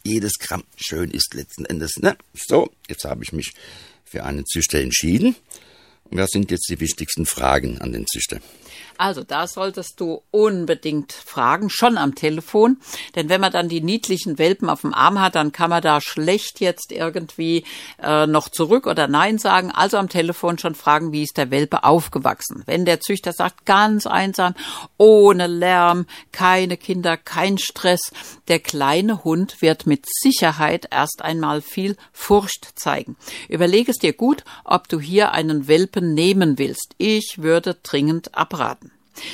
C: jedes Gramm schön ist letzten Endes. Ne? So, jetzt habe ich mich für einen Züchter entschieden. Und was sind jetzt die wichtigsten Fragen an den Züchter?
B: Also da solltest du unbedingt fragen, schon am Telefon, denn wenn man dann die niedlichen Welpen auf dem Arm hat, dann kann man da schlecht jetzt irgendwie äh, noch zurück oder Nein sagen. Also am Telefon schon fragen, wie ist der Welpe aufgewachsen. Wenn der Züchter sagt, ganz einsam, ohne Lärm, keine Kinder, kein Stress, der kleine Hund wird mit Sicherheit erst einmal viel Furcht zeigen. Überleg es dir gut, ob du hier einen Welpen nehmen willst. Ich würde dringend abraten.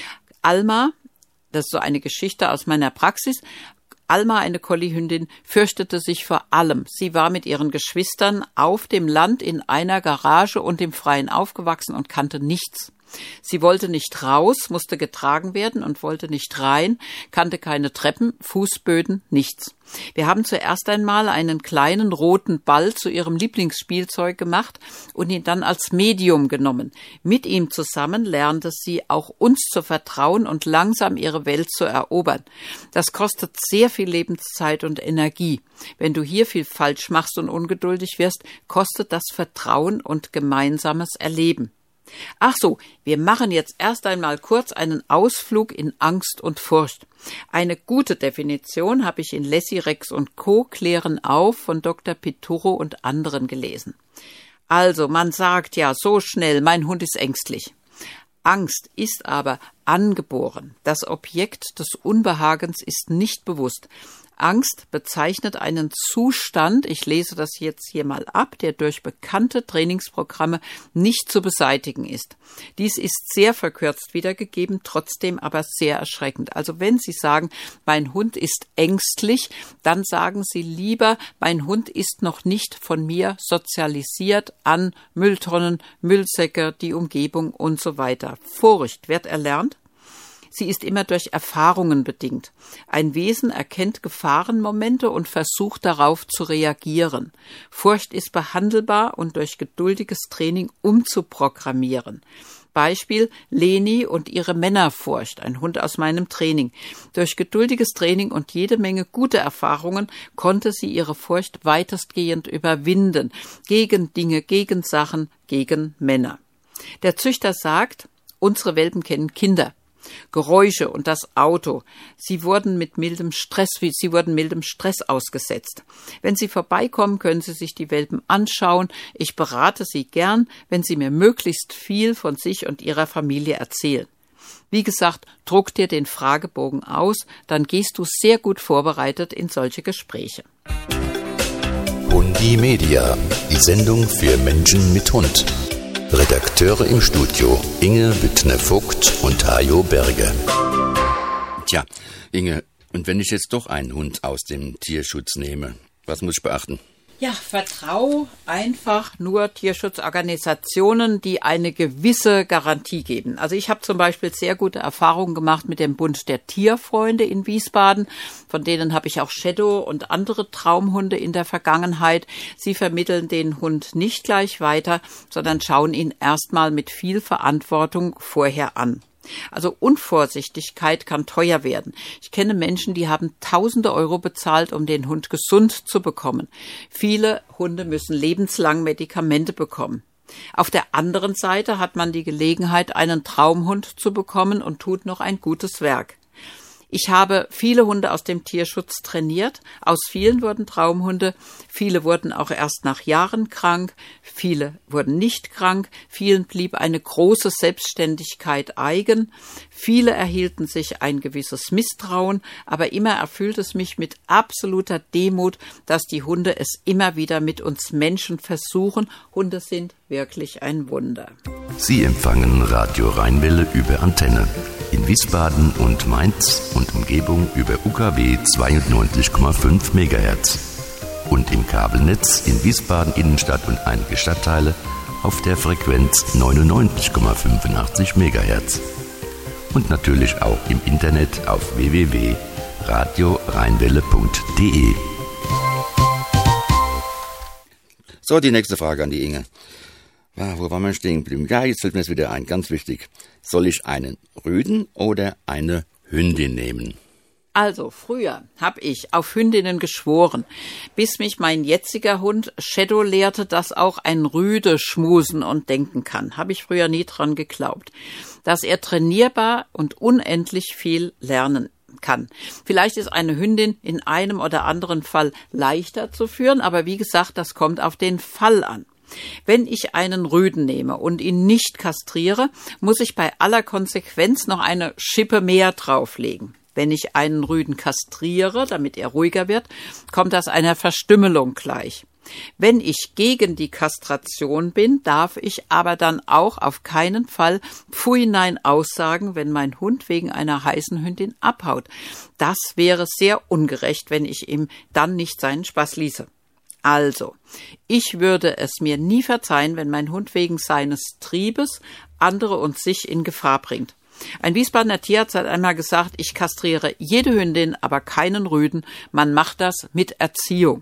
B: Alma, das ist so eine Geschichte aus meiner Praxis, Alma, eine Collihündin, fürchtete sich vor allem. Sie war mit ihren Geschwistern auf dem Land in einer Garage und im Freien aufgewachsen und kannte nichts. Sie wollte nicht raus, musste getragen werden und wollte nicht rein, kannte keine Treppen, Fußböden, nichts. Wir haben zuerst einmal einen kleinen roten Ball zu ihrem Lieblingsspielzeug gemacht und ihn dann als Medium genommen. Mit ihm zusammen lernte sie auch uns zu vertrauen und langsam ihre Welt zu erobern. Das kostet sehr viel Lebenszeit und Energie. Wenn du hier viel falsch machst und ungeduldig wirst, kostet das Vertrauen und gemeinsames Erleben. Ach so, wir machen jetzt erst einmal kurz einen Ausflug in Angst und Furcht. Eine gute Definition habe ich in Lassie, Rex und Co. klären auf von Doktor Pituro und anderen gelesen. Also, man sagt ja so schnell, mein Hund ist ängstlich. Angst ist aber angeboren. Das Objekt des Unbehagens ist nicht bewusst. Angst bezeichnet einen Zustand, ich lese das jetzt hier mal ab, der durch bekannte Trainingsprogramme nicht zu beseitigen ist. Dies ist sehr verkürzt wiedergegeben, trotzdem aber sehr erschreckend. Also wenn Sie sagen, mein Hund ist ängstlich, dann sagen Sie lieber, mein Hund ist noch nicht von mir sozialisiert an Mülltonnen, Müllsäcke, die Umgebung und so weiter. Furcht wird erlernt. Sie ist immer durch Erfahrungen bedingt. Ein Wesen erkennt Gefahrenmomente und versucht darauf zu reagieren. Furcht ist behandelbar und durch geduldiges Training umzuprogrammieren. Beispiel Leni und ihre Männerfurcht, ein Hund aus meinem Training. Durch geduldiges Training und jede Menge gute Erfahrungen konnte sie ihre Furcht weitestgehend überwinden. Gegen Dinge, gegen Sachen, gegen Männer. Der Züchter sagt, unsere Welpen kennen Kinder. Geräusche und das Auto. Sie wurden mit mildem Stress, sie wurden mildem Stress ausgesetzt. Wenn Sie vorbeikommen, können Sie sich die Welpen anschauen. Ich berate Sie gern, wenn Sie mir möglichst viel von sich und Ihrer Familie erzählen. Wie gesagt, druck dir den Fragebogen aus, dann gehst du sehr gut vorbereitet in solche Gespräche.
A: Hundi Media, die Sendung für Menschen mit Hund. Redakteure im Studio Inge Büttner-Vogt und Hajo Berge.
C: Tja, Inge, und wenn ich jetzt doch einen Hund aus dem Tierschutz nehme, was muss ich beachten?
B: Ja, vertrau einfach nur Tierschutzorganisationen, die eine gewisse Garantie geben. Also ich habe zum Beispiel sehr gute Erfahrungen gemacht mit dem Bund der Tierfreunde in Wiesbaden. Von denen habe ich auch Shadow und andere Traumhunde in der Vergangenheit. Sie vermitteln den Hund nicht gleich weiter, sondern schauen ihn erstmal mit viel Verantwortung vorher an. Also Unvorsichtigkeit kann teuer werden. Ich kenne Menschen, die haben tausende Euro bezahlt, um den Hund gesund zu bekommen. Viele Hunde müssen lebenslang Medikamente bekommen. Auf der anderen Seite hat man die Gelegenheit, einen Traumhund zu bekommen und tut noch ein gutes Werk. Ich habe viele Hunde aus dem Tierschutz trainiert. Aus vielen wurden Traumhunde. Viele wurden auch erst nach Jahren krank. Viele wurden nicht krank. Vielen blieb eine große Selbstständigkeit eigen. Viele erhielten sich ein gewisses Misstrauen. Aber immer erfüllt es mich mit absoluter Demut, dass die Hunde es immer wieder mit uns Menschen versuchen. Hunde sind wirklich ein Wunder.
A: Sie empfangen Radio Rheinwelle über Antenne. In Wiesbaden und Mainz und Umgebung über U K W zweiundneunzig Komma fünf Megahertz. Und im Kabelnetz in Wiesbaden Innenstadt und einige Stadtteile auf der Frequenz neunundneunzig Komma fünfundachtzig Megahertz. Und natürlich auch im Internet auf w w w punkt radio rheinwelle punkt d e.
C: So, die nächste Frage an die Inge. Ja, wo waren wir stehen geblieben? Ja, jetzt fällt mir das wieder ein, ganz wichtig. Soll ich einen Rüden oder eine Hündin nehmen?
B: Also, früher habe ich auf Hündinnen geschworen, bis mich mein jetziger Hund Shadow lehrte, dass auch ein Rüde schmusen und denken kann. Habe ich früher nie dran geglaubt. Dass er trainierbar und unendlich viel lernen kann. Vielleicht ist eine Hündin in einem oder anderen Fall leichter zu führen, aber wie gesagt, das kommt auf den Fall an. Wenn ich einen Rüden nehme und ihn nicht kastriere, muss ich bei aller Konsequenz noch eine Schippe mehr drauflegen. Wenn ich einen Rüden kastriere, damit er ruhiger wird, kommt das einer Verstümmelung gleich. Wenn ich gegen die Kastration bin, darf ich aber dann auch auf keinen Fall Pfui nein aussagen, wenn mein Hund wegen einer heißen Hündin abhaut. Das wäre sehr ungerecht, wenn ich ihm dann nicht seinen Spaß ließe. Also, ich würde es mir nie verzeihen, wenn mein Hund wegen seines Triebes andere und sich in Gefahr bringt. Ein Wiesbadener Tierarzt hat einmal gesagt, ich kastriere jede Hündin, aber keinen Rüden. Man macht das mit Erziehung.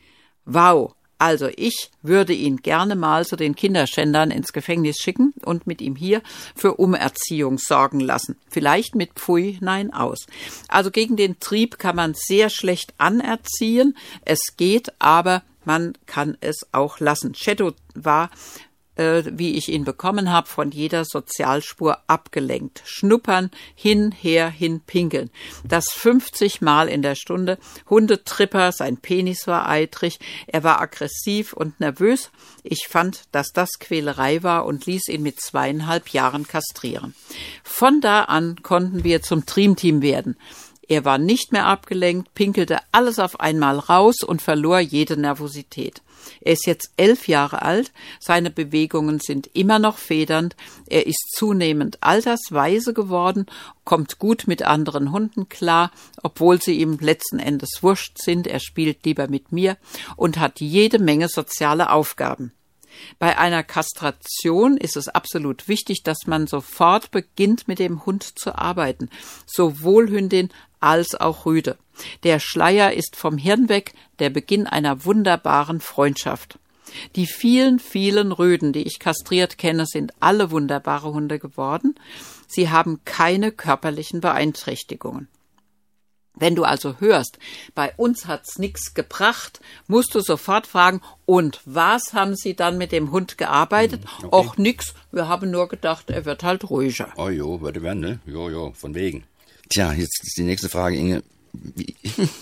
B: Wow, also ich würde ihn gerne mal zu den Kinderschändern ins Gefängnis schicken und mit ihm hier für Umerziehung sorgen lassen. Vielleicht mit Pfui nein aus. Also gegen den Trieb kann man sehr schlecht anerziehen. Es geht, aber man kann es auch lassen. Shadow war, äh, wie ich ihn bekommen habe, von jeder Sozialspur abgelenkt. Schnuppern, hin, her, hin, pinkeln. Das fünfzig Mal in der Stunde. Hundetripper, sein Penis war eitrig. Er war aggressiv und nervös. Ich fand, dass das Quälerei war und ließ ihn mit zweieinhalb Jahren kastrieren. Von da an konnten wir zum Dreamteam werden. Er war nicht mehr abgelenkt, pinkelte alles auf einmal raus und verlor jede Nervosität. Er ist jetzt elf Jahre alt, seine Bewegungen sind immer noch federnd, er ist zunehmend altersweise geworden, kommt gut mit anderen Hunden klar, obwohl sie ihm letzten Endes wurscht sind, er spielt lieber mit mir und hat jede Menge soziale Aufgaben. Bei einer Kastration ist es absolut wichtig, dass man sofort beginnt, mit dem Hund zu arbeiten, sowohl Hündin als auch Rüde. Der Schleier ist vom Hirn weg, der Beginn einer wunderbaren Freundschaft. Die vielen, vielen Rüden, die ich kastriert kenne, sind alle wunderbare Hunde geworden. Sie haben keine körperlichen Beeinträchtigungen. Wenn du also hörst, bei uns hat's nichts gebracht, musst du sofort fragen, und was haben sie dann mit dem Hund gearbeitet? Okay. Och, nix, wir haben nur gedacht, er wird halt ruhiger.
C: Oh jo, würde werden, ne? Jo, jo, von wegen. Tja, jetzt ist die nächste Frage, Inge. Wie,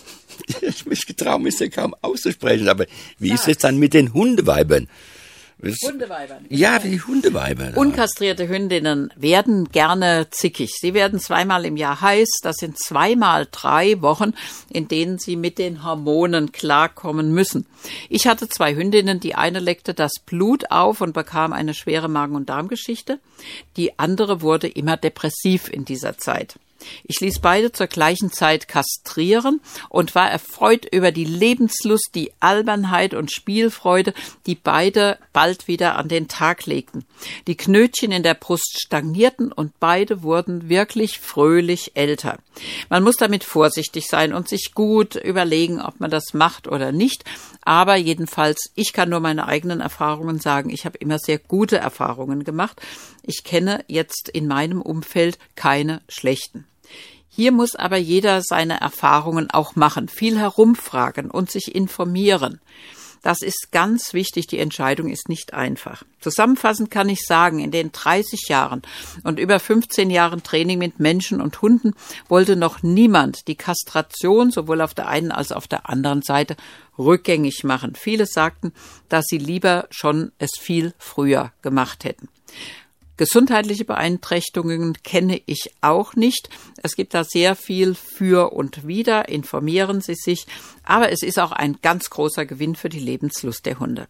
C: ich mich getraut, mich ja kaum auszusprechen, aber wie ja. ist es dann mit den Hundeweibern?
B: Hundeweibern.
C: Ja, wie die Hundeweiber.
B: Unkastrierte Hündinnen werden gerne zickig. Sie werden zweimal im Jahr heiß. Das sind zweimal drei Wochen, in denen sie mit den Hormonen klarkommen müssen. Ich hatte zwei Hündinnen. Die eine leckte das Blut auf und bekam eine schwere Magen- und Darmgeschichte. Die andere wurde immer depressiv in dieser Zeit. Ich ließ beide zur gleichen Zeit kastrieren und war erfreut über die Lebenslust, die Albernheit und Spielfreude, die beide bald wieder an den Tag legten. Die Knötchen in der Brust stagnierten und beide wurden wirklich fröhlich älter. Man muss damit vorsichtig sein und sich gut überlegen, ob man das macht oder nicht. Aber jedenfalls, ich kann nur meine eigenen Erfahrungen sagen. Ich habe immer sehr gute Erfahrungen gemacht. Ich kenne jetzt in meinem Umfeld keine schlechten. Hier muss aber jeder seine Erfahrungen auch machen, viel herumfragen und sich informieren. Das ist ganz wichtig, die Entscheidung ist nicht einfach. Zusammenfassend kann ich sagen, in den dreißig Jahren und über fünfzehn Jahren Training mit Menschen und Hunden wollte noch niemand die Kastration sowohl auf der einen als auch auf der anderen Seite rückgängig machen. Viele sagten, dass sie lieber schon es viel früher gemacht hätten. Gesundheitliche Beeinträchtigungen kenne ich auch nicht. Es gibt da sehr viel für und wider. Informieren Sie sich. Aber es ist auch ein ganz großer Gewinn für die Lebenslust der Hunde.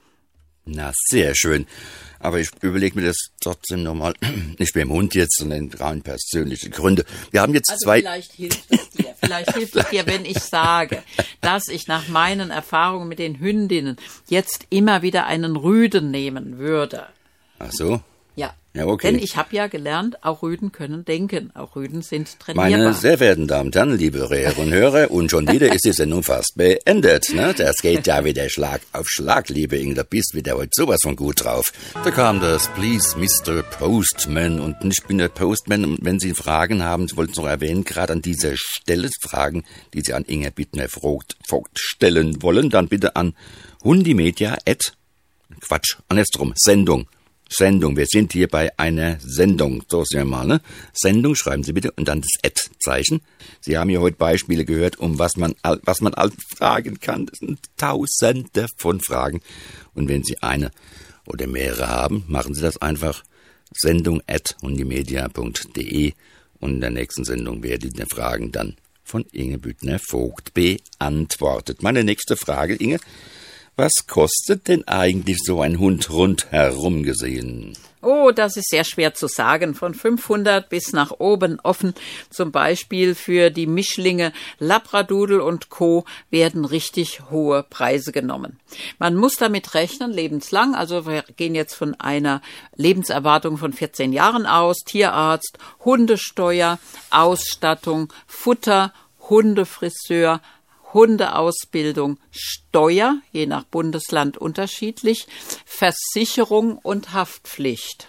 C: Na, sehr schön. Aber ich überlege mir das trotzdem nochmal, nicht beim Hund jetzt, sondern rein persönliche Gründe. Wir haben jetzt
B: also
C: zwei...
B: Vielleicht hilft es dir. Vielleicht hilft es dir, wenn ich sage, dass ich nach meinen Erfahrungen mit den Hündinnen jetzt immer wieder einen Rüden nehmen würde.
C: Ach so?
B: Ja.
C: Ja, okay.
B: Denn ich habe ja gelernt, auch Rüden können denken. Auch Rüden sind trainierbar.
C: Meine sehr verehrten Damen und Herren, liebe Hörerinnen und Hörer, und schon wieder ist die Sendung fast beendet. Ne? Das geht ja wieder Schlag auf Schlag, liebe Inge. Da bist wieder heute sowas von gut drauf. Da kam das Please Mister Postman und ich bin der Postman. Und wenn Sie Fragen haben, ich wollte es noch erwähnen, gerade an dieser Stelle Fragen, die Sie an Inge Büttner-Vogt stellen wollen, dann bitte an hundimedia at Quatsch, andersrum, Sendung. Sendung. Wir sind hier bei einer Sendung. So sehen wir mal, ne? Sendung, schreiben Sie bitte, und dann das Ad-Zeichen. Sie haben hier heute Beispiele gehört, um was man, was man alles fragen kann. Das sind Tausende von Fragen. Und wenn Sie eine oder mehrere haben, machen Sie das einfach. Sendung at hundimedia punkt de. Und in der nächsten Sendung werden die Fragen dann von Inge Büttner-Vogt beantwortet. Meine nächste Frage, Inge. Was kostet denn eigentlich so ein Hund rundherum gesehen?
B: Oh, das ist sehr schwer zu sagen. Von fünfhundert bis nach oben offen. Zum Beispiel für die Mischlinge Labradoodle und Co. werden richtig hohe Preise genommen. Man muss damit rechnen, lebenslang. Also wir gehen jetzt von einer Lebenserwartung von vierzehn Jahren aus. Tierarzt, Hundesteuer, Ausstattung, Futter, Hundefriseur, Hundeausbildung, Steuer, je nach Bundesland unterschiedlich, Versicherung und Haftpflicht.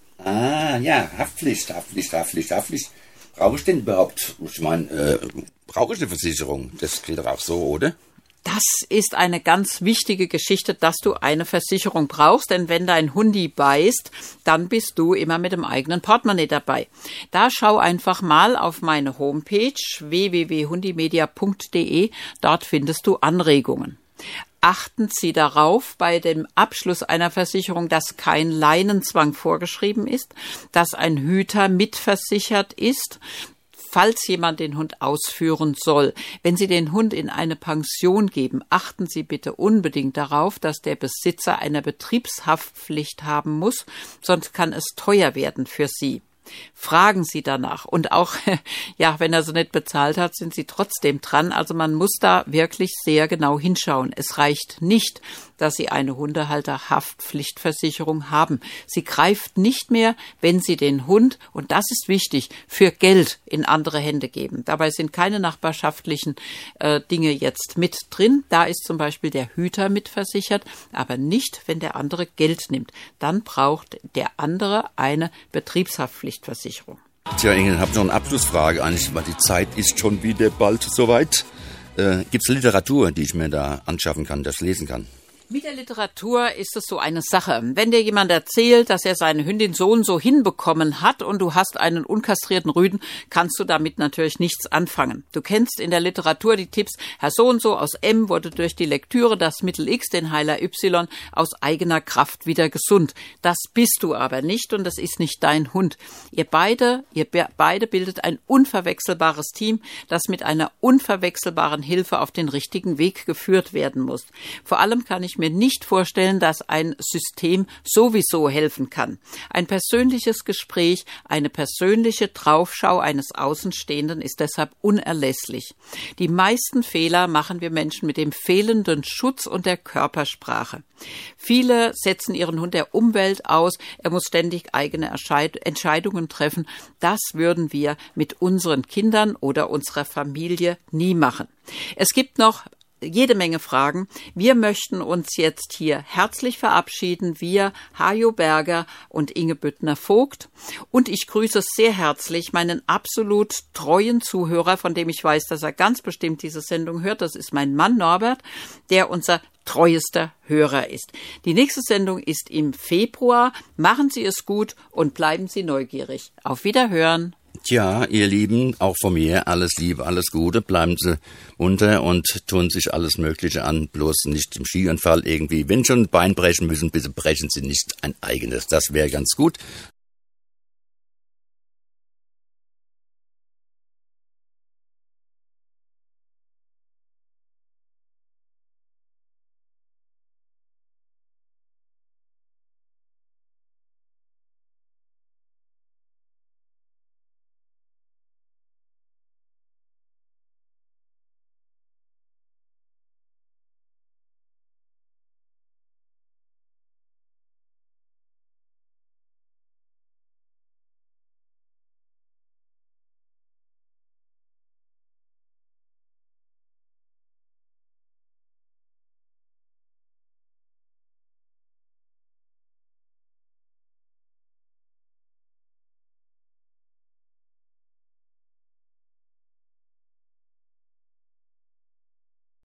C: Ah, ja, Haftpflicht, Haftpflicht, Haftpflicht, Haftpflicht. Brauche ich denn überhaupt, ich meine, äh, brauche ich eine Versicherung? Das geht doch auch so, oder?
B: Das ist eine ganz wichtige Geschichte, dass du eine Versicherung brauchst, denn wenn dein Hundi beißt, dann bist du immer mit dem eigenen Portemonnaie dabei. Da schau einfach mal auf meine Homepage w w w punkt hundimedia punkt de, dort findest du Anregungen. Achten Sie darauf bei dem Abschluss einer Versicherung, dass kein Leinenzwang vorgeschrieben ist, dass ein Hüter mitversichert ist, falls jemand den Hund ausführen soll. Wenn Sie den Hund in eine Pension geben, achten Sie bitte unbedingt darauf, dass der Besitzer eine Betriebshaftpflicht haben muss, sonst kann es teuer werden für Sie. Fragen Sie danach. Und auch, ja, wenn er so nicht bezahlt hat, sind Sie trotzdem dran. Also man muss da wirklich sehr genau hinschauen. Es reicht nicht, dass Sie eine Hundehalterhaftpflichtversicherung haben. Sie greift nicht mehr, wenn Sie den Hund, und das ist wichtig, für Geld in andere Hände geben. Dabei sind keine nachbarschaftlichen äh, Dinge jetzt mit drin. Da ist zum Beispiel der Hüter mitversichert, aber nicht, wenn der andere Geld nimmt. Dann braucht der andere eine Betriebshaftpflichtversicherung.
C: Tja, Inge, ich habe noch eine Abschlussfrage eigentlich, weil die Zeit ist schon wieder bald soweit. Äh, Gibt es Literatur, die ich mir da anschaffen kann, das lesen kann?
B: Mit der Literatur ist es so eine Sache. Wenn dir jemand erzählt, dass er seine Hündin so und so hinbekommen hat und du hast einen unkastrierten Rüden, kannst du damit natürlich nichts anfangen. Du kennst in der Literatur die Tipps, Herr so und so aus M wurde durch die Lektüre das Mittel X, den Heiler Y, aus eigener Kraft wieder gesund. Das bist du aber nicht und das ist nicht dein Hund. Ihr beide, ihr be- beide bildet ein unverwechselbares Team, das mit einer unverwechselbaren Hilfe auf den richtigen Weg geführt werden muss. Vor allem kann ich mir nicht vorstellen, dass ein System sowieso helfen kann. Ein persönliches Gespräch, eine persönliche Draufschau eines Außenstehenden ist deshalb unerlässlich. Die meisten Fehler machen wir Menschen mit dem fehlenden Schutz und der Körpersprache. Viele setzen ihren Hund der Umwelt aus, er muss ständig eigene Entscheidungen treffen. Das würden wir mit unseren Kindern oder unserer Familie nie machen. Es gibt noch jede Menge Fragen. Wir möchten uns jetzt hier herzlich verabschieden. Wir, Hajo Berger und Inge Büttner-Vogt. Und ich grüße sehr herzlich meinen absolut treuen Zuhörer, von dem ich weiß, dass er ganz bestimmt diese Sendung hört. Das ist mein Mann Norbert, der unser treuester Hörer ist. Die nächste Sendung ist im Februar. Machen Sie es gut und bleiben Sie neugierig. Auf Wiederhören.
C: Tja, ihr Lieben, auch von mir alles Liebe, alles Gute, bleiben Sie munter und tun sich alles Mögliche an, bloß nicht im Skiunfall irgendwie. Wenn schon ein Bein brechen müssen, bitte brechen Sie nicht ein eigenes, das wäre ganz gut.